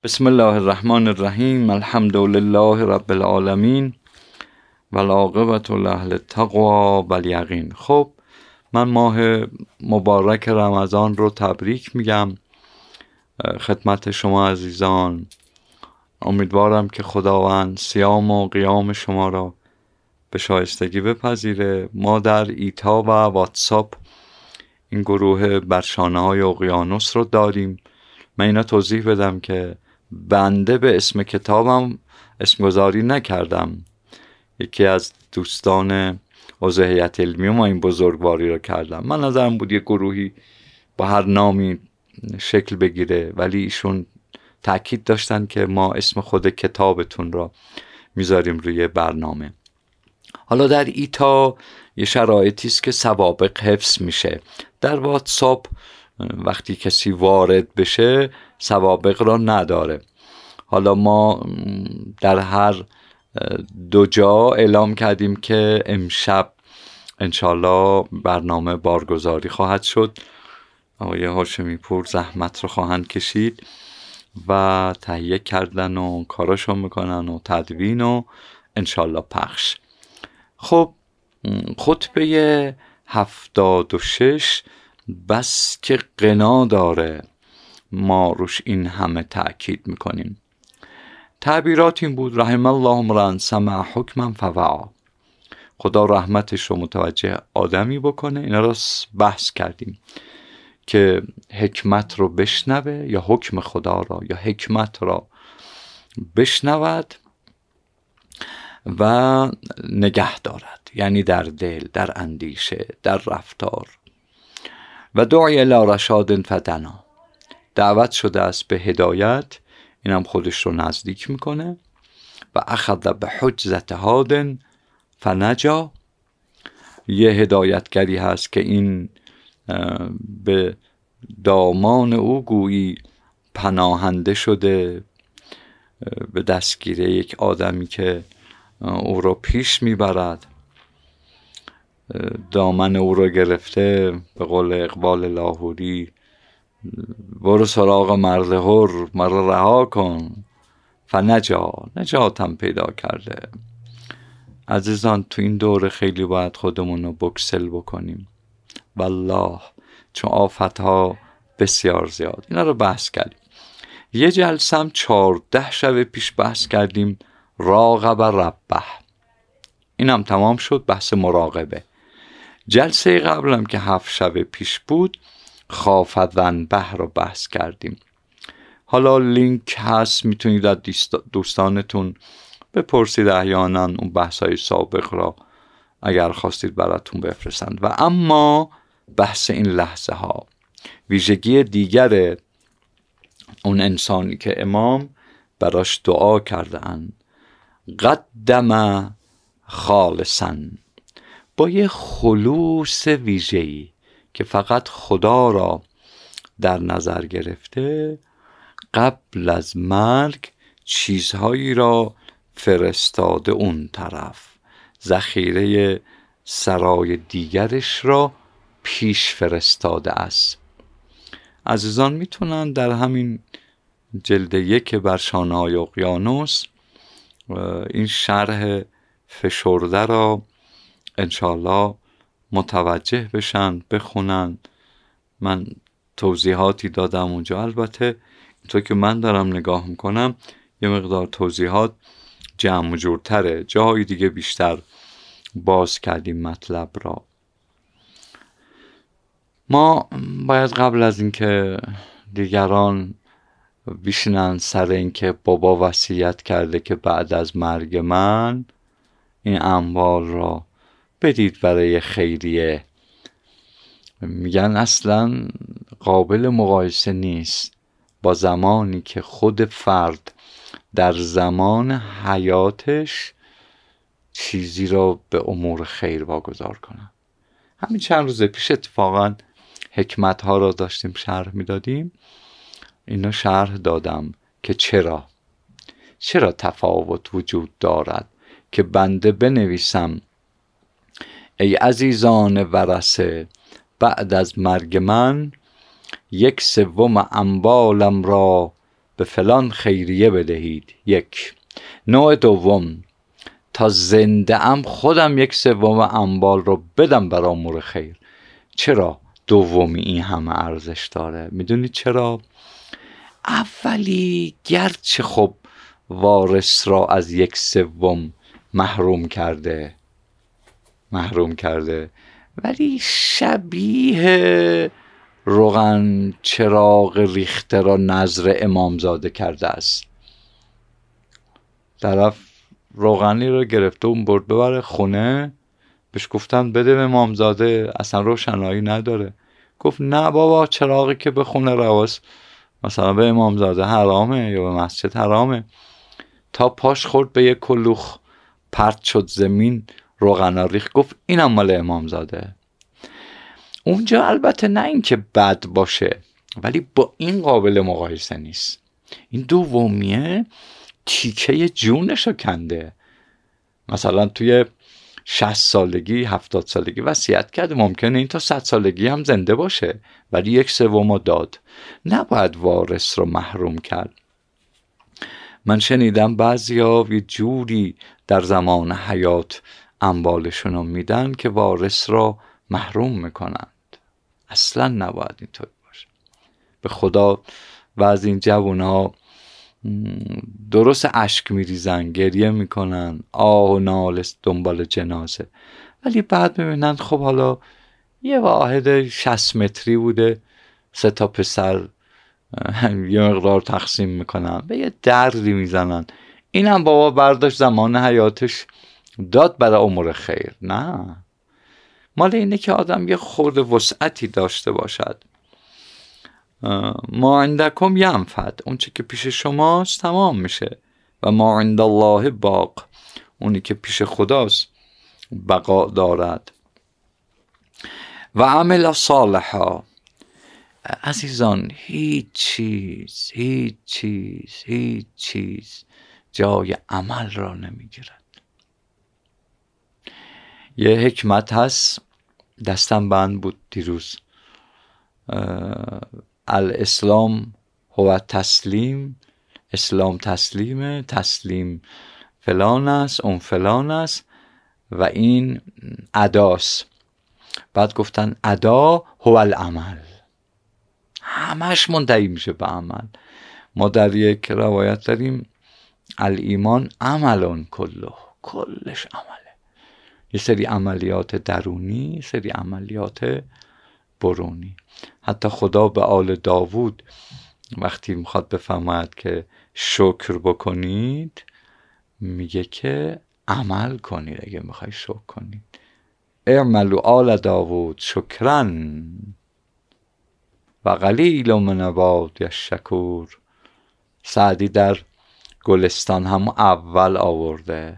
بسم الله الرحمن الرحیم. الحمد لله رب العالمین و العاقبة لأهل التقوی والیقین. خب من ماه مبارک رمضان رو تبریک میگم خدمت شما عزیزان. امیدوارم که خداوند صیام و قیام شما را به شایستگی بپذیره. ما در ایتا و واتساپ این گروه برشانه‌های اقیانوس رو داریم. من اینا توضیح بدم که بنده به اسم کتابم اسمگذاری نکردم. یکی از دوستان عضو هیئت علمی ما این بزرگواری رو کردم. من نظرم بود یه گروهی با هر نامی شکل بگیره، ولی ایشون تأکید داشتن که ما اسم خود کتابتون را میذاریم روی برنامه. حالا در ایتا یه شرایطی است که سوابق حفظ میشه. در واتساپ وقتی کسی وارد بشه سوابق را نداره. حالا ما در هر دو جا اعلام کردیم که امشب انشالله برنامه بارگذاری خواهد شد. آقای هاشمی پور زحمت رو خواهند کشید و تهیه کردن و کاراشو میکنن و تدوین و انشالله پخش. خب خطبه 76 بس که غنا داره، ما روش این همه تأکید میکنیم. تعبیرات این بود: رحم الله امرأ سمع حکما فوعی. خدا رحمتش رو متوجه آدمی بکنه. اینا رو بحث کردیم که حکمت رو بشنوه یا حکم خدا را یا حکمت را بشنود و نگه دارد، یعنی در دل، در اندیشه، در رفتار. و دعی الی رشاد فدنا، دعوت شده است به هدایت، اینم خودش رو نزدیک میکنه. و اخذ به حجزت هاد فنجا، یه هدایتگری هست که این به دامان او گویی پناهنده شده، به دستگیر یک آدمی که او رو پیش میبرد، دامن او رو گرفته. به قول اقبال لاهوری برو سراغ مرد حر، مرا رها کن. نجاتم پیدا کرده. عزیزان تو این دوره خیلی باید خودمون رو بکسل بکنیم والله، چون آفتها بسیار زیاد. اینا رو بحث کردیم. یه جلسه هم 14 شب پیش بحث کردیم راقب ربه، اینم تمام شد، بحث مراقبه. جلسه قبلم که 7 شب پیش بود خاف ذنبه رو بحث کردیم. حالا لینک هست، میتونید از دوستانتون بپرسید، احیانا اون بحثای سابق را اگر خواستید براتون بفرستند. و اما بحث این لحظه ها، ویژگی دیگر اون انسانی که امام براش دعا کرده اند، قدم خالصا، با یه خلوص ویژه‌ای که فقط خدا را در نظر گرفته، قبل از مرگ چیزهایی را فرستاده اون طرف، ذخیره سرای دیگرش را پیش فرستاده است. عزیزان میتونن در همین جلد 1 برشانه‌های اقیانوس این شرح فشرده را انشالله متوجه بشن، بخونن. من توضیحاتی دادم اونجا، البته اینطور که من دارم نگاه میکنم یه مقدار توضیحات جمع و جورتره، جاهای دیگه بیشتر باز کردیم مطلب را. ما باید قبل از اینکه دیگران بشینن سر اینکه بابا وصیت کرده که بعد از مرگ من این اموال را بدید برای خیریه، میگن اصلا قابل مقایسه نیست با زمانی که خود فرد در زمان حیاتش چیزی را به امور خیر واگذار کنه. همین چند روز پیش اتفاقا حکمت ها را داشتیم شرح میدادیم، اینو شرح دادم که چرا تفاوت وجود دارد که بنده بنویسم ای عزیزان ورثه، بعد از مرگ من 1/3 اموالم را به فلان خیریه بدهید. 1. نوع دوم، تا زنده ام خودم 1/3 اموال رو بدم برای امور خیر. چرا دومی این همه ارزش داره؟ میدونید چرا؟ اولی گرچه خب وارث را از 1/3 محروم کرده ولی شبیه روغن چراغ ریخته را نذر امامزاده کرده است. طرف روغنی رو گرفته اون برد ببره خونه، بهش گفتن بده به امامزاده، اصلا روشنایی نداره. گفت نه بابا، چراغی که به خونه رواست مثلا به امامزاده حرامه یا به مسجد حرامه. تا پاش خورد به یک کلوخ پرت شد زمین، روغنا ریخت، گفت اینم مال امامزاده. اونجا البته نه اینکه بد باشه ولی با این قابل مقایسه نیست. این دومیه تیکه جونشو کنده. مثلا توی 60 سالگی 70 سالگی وصیت کرده، ممکنه این تا 100 سالگی هم زنده باشه ولی 1/3 داد. نباید وارث رو محروم کرد. من شنیدم بعضیا یه جوری در زمان حیات اموالشون رو میدن که وارث رو محروم میکنند. اصلا نباید اینطوری باشه. به خدا بعضی این جوونا درست اشک میریزن، گریه میکنن، آه و ناله دنبال جنازه، ولی بعد میبینن خب حالا یه واحد 60 متری بوده، 3 تا پسر یه مقدار تقسیم میکنن، به یه دردی میزنن، اینم بابا برداشت زمان حیاتش داد برای امور خیر. نه، مال اینه که آدم یه خورده وسعتی داشته باشد. ما عندکم ینفد، اون چه که پیش شماست تمام میشه، و ما عند الله باق، اونی که پیش خداست بقا دارد. و عمل صالحا. عزیزان، هیچ چیز جای عمل را نمیگیرد. یه حکمت هست دستم بند بود دیروز، الاسلام هو تسلیم، اسلام تسلیمه، تسلیم فلان است، اون فلان است و این اداست. بعد گفتن ادا هو العمل، همش منتهی میشه به عمل. ما در یک روایت داریم الایمان عملون کلش عمله. یه سری عملیات درونی، یه سری عملیات برونی. حتی خدا به آل داوود وقتی میخواد بفرماید که شکر بکنید میگه که عمل کنید. اگه میخوای شکر کنید اعملوا آل داوود شکرن و قلیل من عبادی الشکور. سعدی در گلستان هم اول آورده.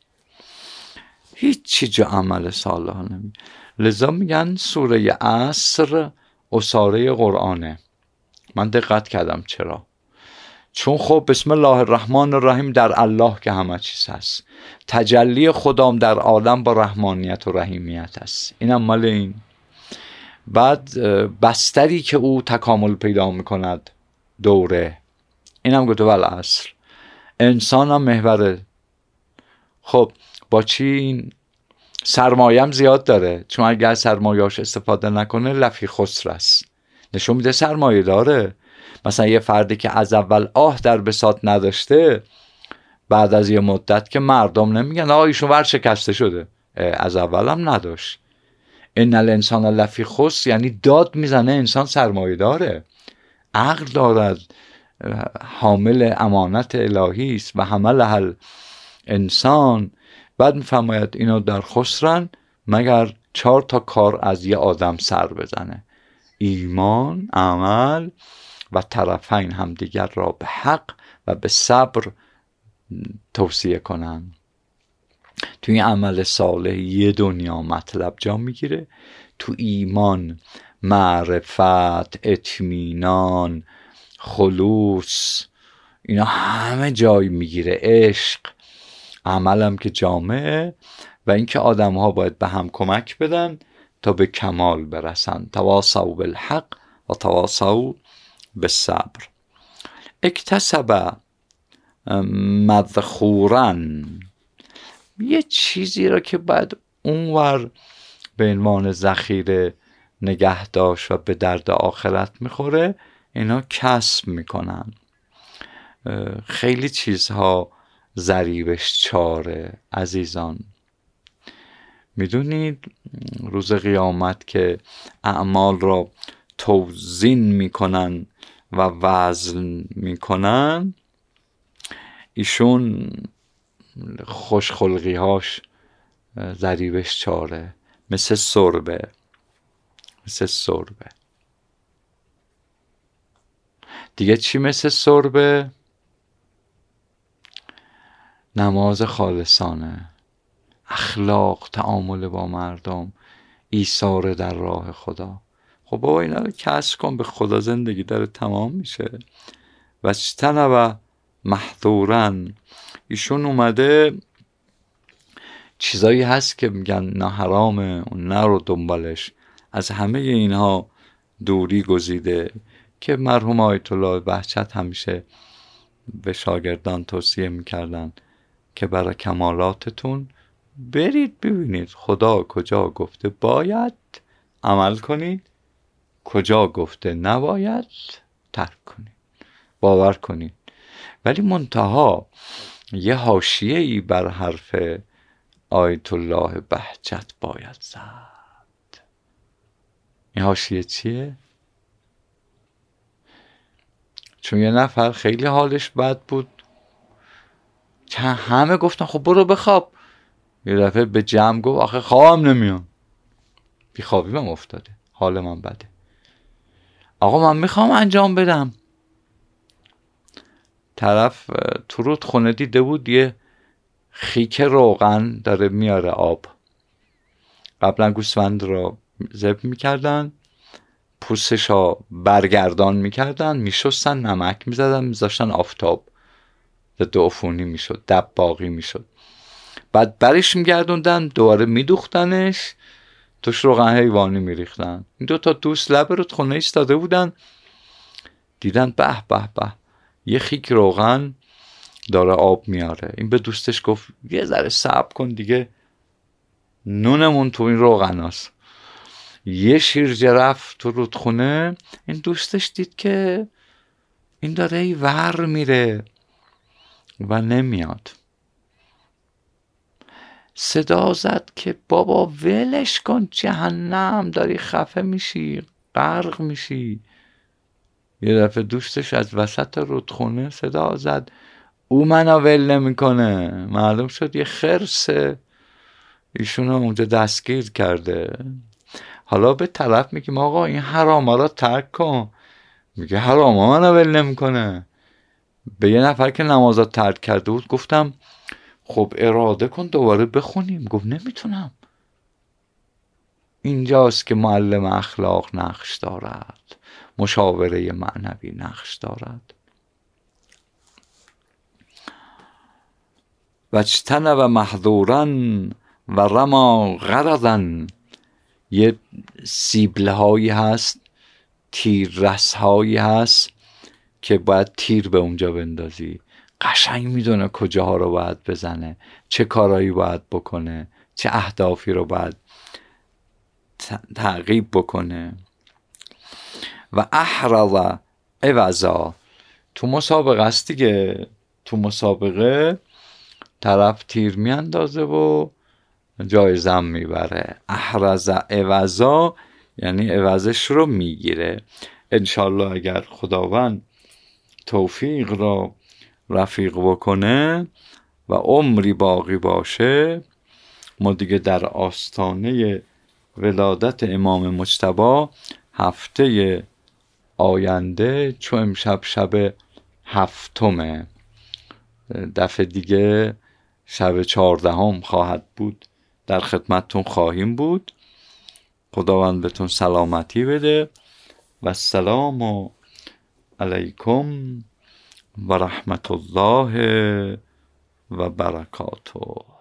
هیچی جو عمل صالح نمی. لذا میگن سوره عصر اساره قرآنه. من دقت کردم چرا؟ چون خب بسم الله الرحمن الرحیم در الله که همه چیز هست، تجلی خدام در عالم با رحمانیت و رحیمیت هست، اینم مال این. بعد بستری که او تکامل پیدا میکند دوره، اینم گفته والعصر. انسان هم محوره. خب با چی؟ این سرمایه هم زیاد داره، چون اگر سرمایه‌اش استفاده نکنه لفی خسر است. نشون میده سرمایه داره. مثلا یه فردی که از اول در بساط نداشته، بعد از یه مدت که مردم نمیگن ایشون ورشکسته شده، از اول هم نداشت. ان الانسان لفی خسر یعنی داد میزنه انسان سرمایه داره، عقل دارد، حامل امانت الهی است و حمل انسان. بعد میفرماید اینا در خسرن مگر 4 تا کار از یه آدم سر بزنه: ایمان، عمل و طرفین همدیگر را به حق و به صبر توصیه کنن. تو این عمل صالح یه دنیا مطلب جا میگیره، تو ایمان معرفت، اطمینان، خلوص، اینا همه جای میگیره، عشق، عملم که جامعه، و اینکه آدم ها باید به هم کمک بدن تا به کمال برسن. تواصوا بالحق و تواصوا بالصبر. اکتسب مذخورن، یه چیزی را که بعد اونور به عنوان ذخیره نگه داشت و به درد آخرت میخوره، اینا کسب میکنن. خیلی چیزها ضریبش چاره عزیزان. میدونید روز قیامت که اعمال را توزین میکنن و وزن میکنن، ایشون خوشخلقیهاش ضریبش چاره، مثل سربه. دیگه چی مثل سربه؟ نماز خالصانه، اخلاق، تعامل با مردم، ایثار در راه خدا. خب بابا اینا رو کسب کن، به خدا زندگی داره تمام میشه. و اجتنب محظورن، ایشون اومده چیزایی هست که میگن نه حرامه، اون نرو دنبالش، از همه اینها دوری گزیده. که مرحوم آیت الله بهجت همیشه به شاگردان توصیه میکردن که برای کمالاتتون برید ببینید خدا کجا گفته باید عمل کنید، کجا گفته نباید ترک کنید، باور کنید. ولی منتها یه حاشیه‌ای بر حرف آیت الله بهجت باید زد. این حاشیه چیه؟ چون یه نفر خیلی حالش بد بود که همه گفتن خب برو بخواب، یه دفعه به جمع گفت آخه خوابم نمیام، بیخوابی من افتاده، حال من بده، آقا من میخوام انجام بدم. طرف تو رودخونه دیده بود یه خیک روغن داره میاره آب. قبلا گوسفند رو ذبح میکردن، پوستش رو برگردان میکردن، میشستن، نمک میزدن، میذاشتن آفتاب، ضد عفونی میشد، دباغی میشد. بعد برش میگردوندن، دوباره میدوختنش، توش روغن حیوانی میریختن. این دوتا دوست لب رودخونه ایستاده بودن، دیدن به به به یه خیک روغن داره آب میاره. این به دوستش گفت یه ذره صبر کن دیگه، نونمون تو این روغن هست. یه شیرجه رفت تو رودخونه، این دوستش دید که این داره ای ور میره و نمیاد. صدا زد که بابا ولش کن، جهنم، داری خفه میشی، غرق میشی. یه دفعه دوستش از وسط رودخونه صدا زد او منو ول نمیکنه. معلوم شد یه خرسه ایشونو اونجا دستگیر کرده. حالا به طرف میگیم آقا این حراما را ترک کن، میگه حراما منو ول نمیکنه. به یه نفر که نمازات ترک کرده بود گفتم خب اراده کن دوباره بخونیم، گفت نمیتونم. اینجاست که معلم اخلاق نقش دارد، مشاوره معنوی نقش دارد. و اجتنب محظورا و رما غرضا، یه سیبله هایی هست، تیر رس هایی هست که باید تیر به اونجا بندازی. قشنگ میدونه کجاها رو باید بزنه، چه کارایی باید بکنه، چه اهدافی رو باید تعقیب بکنه. و احرز عوضا، تو مسابقه است دیگه، تو مسابقه طرف تیر میاندازه و جایزه میبره. احرز عوضا یعنی عوضش رو میگیره. انشالله اگر خداوند توفیق را رفیق بکنه و عمری باقی باشه، ما دیگه در آستانه ولادت امام مجتبی هفته آینده، چون امشب شب هفتمه، دفعه دیگه شب 14 خواهد بود، در خدمتتون خواهیم بود. خداوند بهتون سلامتی بده و السلام علیکم و رحمت الله و برکاته.